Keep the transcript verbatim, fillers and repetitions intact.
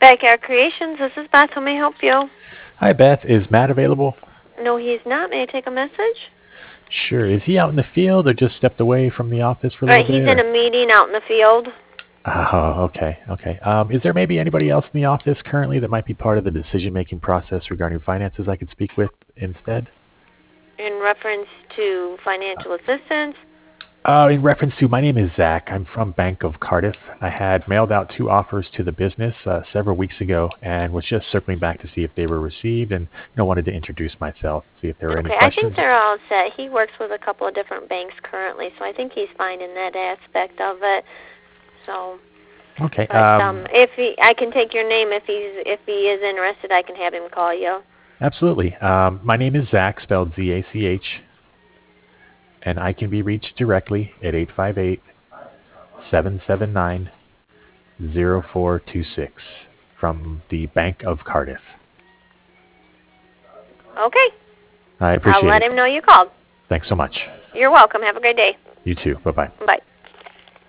Backyard Creations, this is Beth. How may I help you? Hi, Beth. Is Matt available? No, he's not. May I take a message? Sure. Is he out in the field or just stepped away from the office for a All little right, he's bit? in Or? a meeting out in the field. Oh, okay, okay. Um, is there maybe anybody else in the office currently that might be part of the decision-making process regarding finances I could speak with instead? In reference to financial assistance. Uh, in reference to, my name is Zach. I'm from Bank of Cardiff. I had mailed out two offers to the business uh, several weeks ago and was just circling back to see if they were received and you know, wanted to introduce myself, see if there were any Okay, I think questions. they're all set. He works with a couple of different banks currently, so I think he's fine in that aspect of it. So, Okay. but Um, um, if he, I can take your name if he's if he is interested, I can have him call you. absolutely. Um, my name is Zach, spelled Z A C H, and I can be reached directly at eight five eight, seven seven nine, zero four two six from the Bank of Cardiff. Okay, I I'll appreciate let it. him know you called. Thanks so much. You're welcome. Have a great day. You too. Bye-bye. Bye.